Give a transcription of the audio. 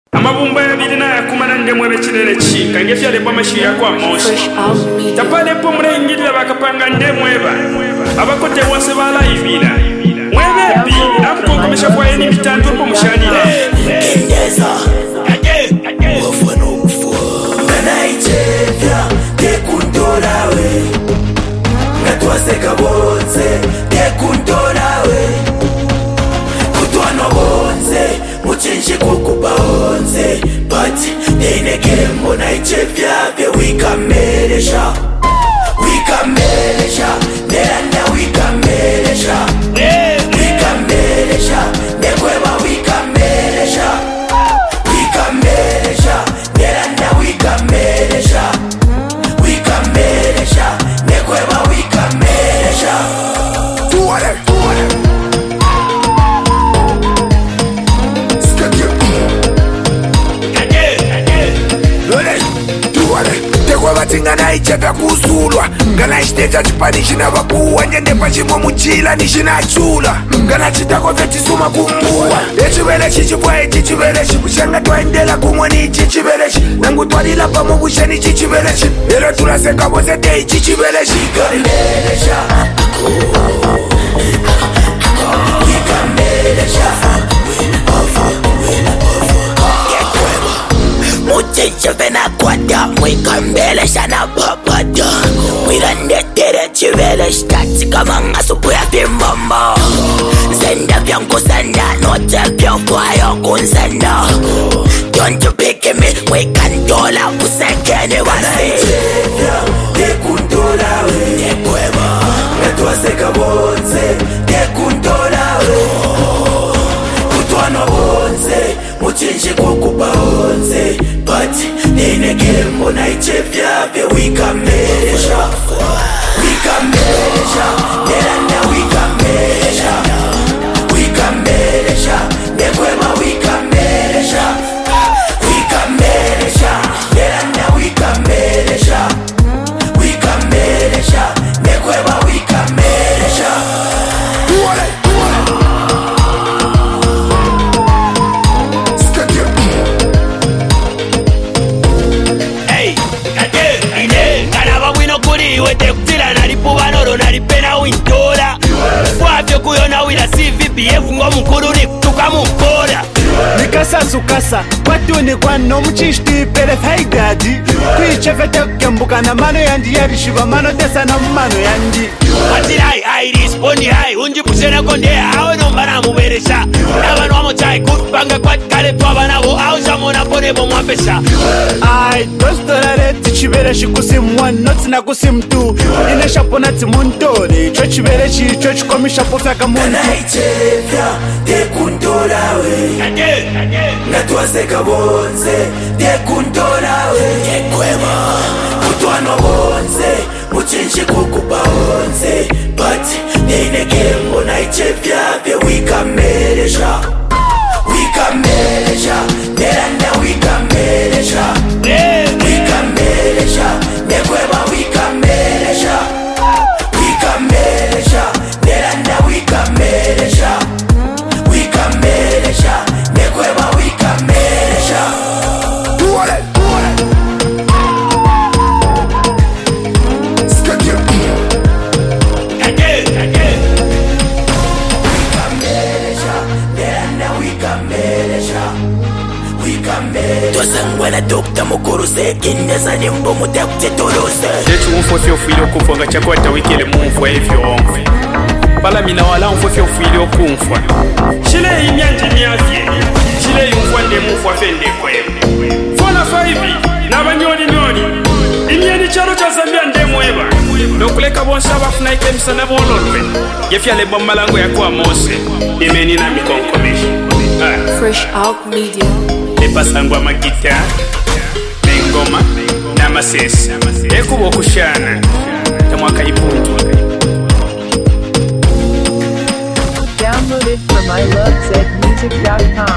Amabumba ya bidina ya kumana ndemwe chilele chika ngefya le pamashi ya kwa moshi tapale pomre ngidya bakapanga ndemweba abakote wose bala ibina mwebebi nakukomesha kwa yeni mitandu po mushani Kendeza wafano kufua Nganaichevya tekuntorawe Ngatwaseka bonze tekuntorawe Kutwano bonze muchinji kukuba bonze But neinekemo naichevya vye wikamelesha Wikamelesha neranda wikamelesha Wikamelesha nekweba wikamelesha Wikamelesha neranda wikamelesha Wikamelesha nekweba wikamelesha Tuwale Ngana icheka kusulwa ngana chiteta chipanishi navakuwa nyende pachimwe muchila nishinachula ngana chitako vechisuma kumbuwa echivele chichipwa ichi chivele chikushanga twaendela kumwe nichi chivele chi nangu twalila pamo kushani chichivele chi lelo tulaseka vose te ichi chivele chi Wikamelesha Wikamelesha Muchinche vena kwada Mwikambelesha na babada Mwirandetere chivele shtati kama ngasupu ya pimbamba Zenda vya nkusenda Note vya kwayo kunsenda Don't you pick me Mwikandola kusekene wasi Naichevya tekundola we Tekweba Ngatwaseka bonze tekundola we Kutwano bonze Muchinji kukuba bonze But neinekemo naichevya vye wikamelesha Wikamelesha neranda wikamelesha Wikamelesha nekweba wikamelesha Wikamelesha neranda wikamelesha Wikamelesha nekweba wikamelesha Wete kutila nalipuba nolo nalipena wintola Fwavyo kuyona wila CVPF ngo mkuru ni kutuka mkola Nikasasukasa kwatuni kwano mchishti pele faigadi Kuichefete kembuka na mano yandi yarishiba mano tesa na mano yandi Atirai I respondi hai unji pusena konde awe nombana muberesha Nabanu wamo chai kutpanga kwa kare tuwa nabo au shamona pone bomwapesha Ai dostorare tichibere shikusimu noti na kusimu tu Inesha pona timuntore Cho chibere chi cho chikomisha pofaka muntu Naichevya tekundola we Ngatwaseka bonze tekundola we Tekweba Kutwano bonze Muchinji kukuba bonze But neinekemo naichevya vye wikamelesha Wikamelesha neranda wikamelesha Wikamelesha nekweba wikamelesha Wikamelesha neranda wikamelesha Wikamelesha nekweba wikamelesha Tuwale Twasangwana dokta mukuru sekindeza nimbo mutekute tuluse Jechu umfofyo fili okumfwa nga chakwata wikele mumfwa evyo omfe Bala mina wala umfofyo fili okumfwa Chile imyanji myafye Chile yumfwa nde mumfwa fende kwewe Fona faivi na banyoni nyoni Imyeni chalo cha Zambia nde mweba Nokuleka bonsa wafuna ikemisa na bololwe Gefya lebo malango ya kwa mose Imeni na mikonkomeshi Fresh Out Media. Epasangwa magita Mengoma na masesi Ekubo okushana Tamwaka ipuntu Download it from ilovezmusic.com.